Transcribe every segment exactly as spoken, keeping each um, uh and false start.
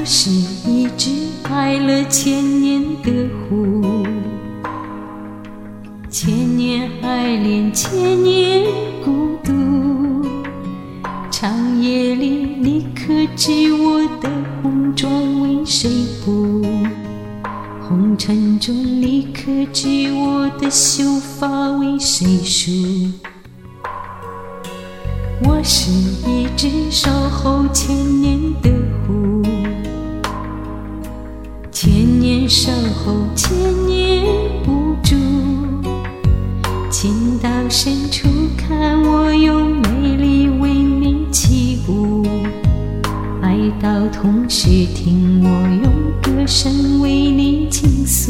我是一只爱了千年的狐，千年爱恋，千年孤独。长夜里，你可知我的红妆为谁补？红尘中，你可知我的秀发为谁梳？我是一只守候千年的狐，千年守候，千年不住。情到深处，看我用美丽为你起舞；爱到痛时，听我用歌声为你倾诉。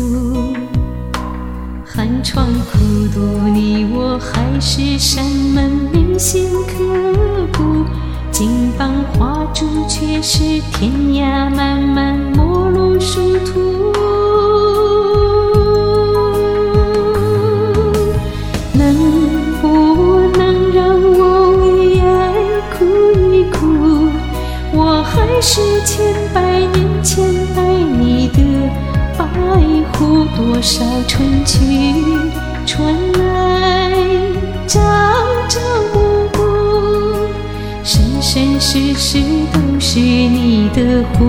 寒窗苦读，你我还是山门铭心刻骨。金榜画柱，却是天涯漫漫陌路殊途。能不能让我为爱哭一哭？我还是千百年前爱你的白狐，多少春去春来，朝朝暮暮，生生世世都是你的狐。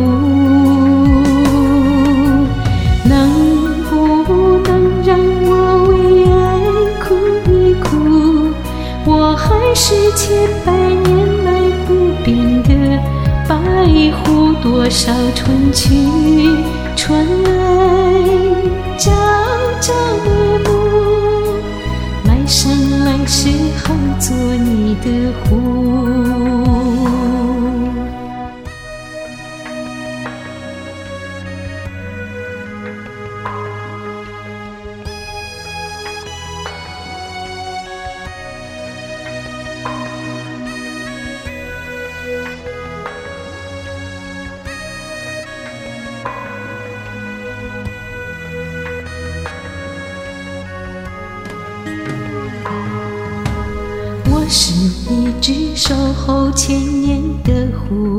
能不能让我为爱哭一哭？我还是千百年来不变的白狐，多少春去春来，朝朝暮暮，来生来世还做你的狐。我是一只守候千年的狐，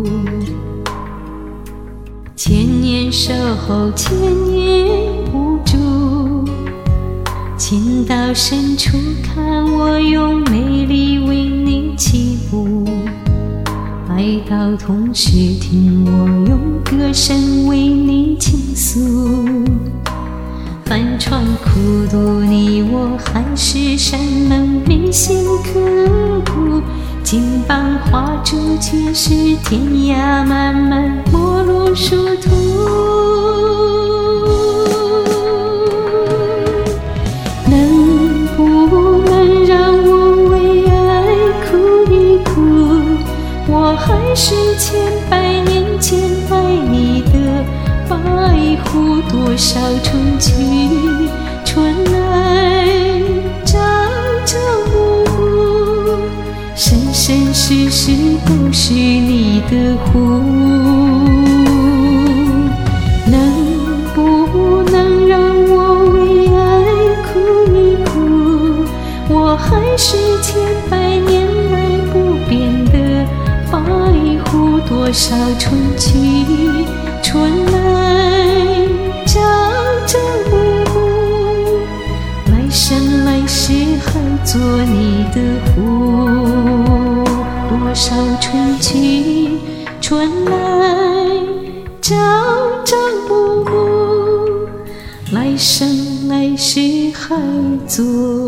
千年守候，千年无助。情到深处，看我用美丽为你起舞；爱到痛时，听我用歌声为你倾诉。寒窗苦读，你我还是山门铭心刻骨。金榜画柱，却是天涯漫漫陌路殊途。能不能让我为爱哭一哭？我还是千百年前爱你的白狐，多少春去春来，朝朝暮暮，生生世世都是你的狐。能不能让我为爱哭一哭？我还是千百年来不变的白狐，多少春去春来，朝朝暮暮，来生来世还做你的狐。多少春去春来，朝朝暮暮，来生来世还做